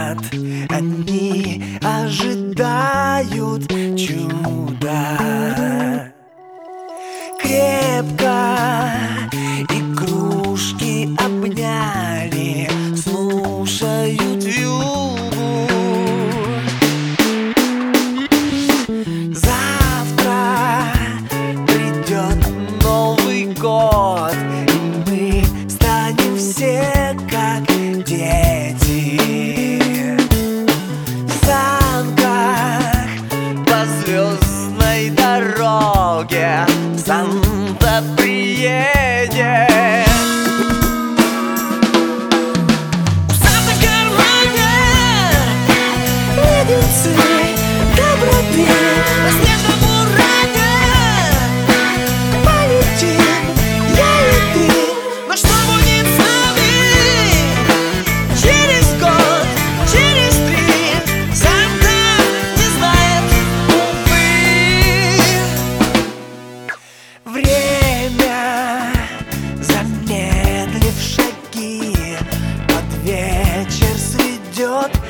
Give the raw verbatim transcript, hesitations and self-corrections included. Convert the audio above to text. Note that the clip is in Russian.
горят, они ожидают чуда. Крепко игрушки обняли, слушают вьюгу. Завтра придет Новый год, и мы станем все как дети. В санках по звездной дороге Санта приедет. У Санта в кармане видится доброты. По снежному ране полетим я и ты. Но что будет с нами через год, через три, Санта не знает, увы. Время, замедлив шаги, под вечер сведет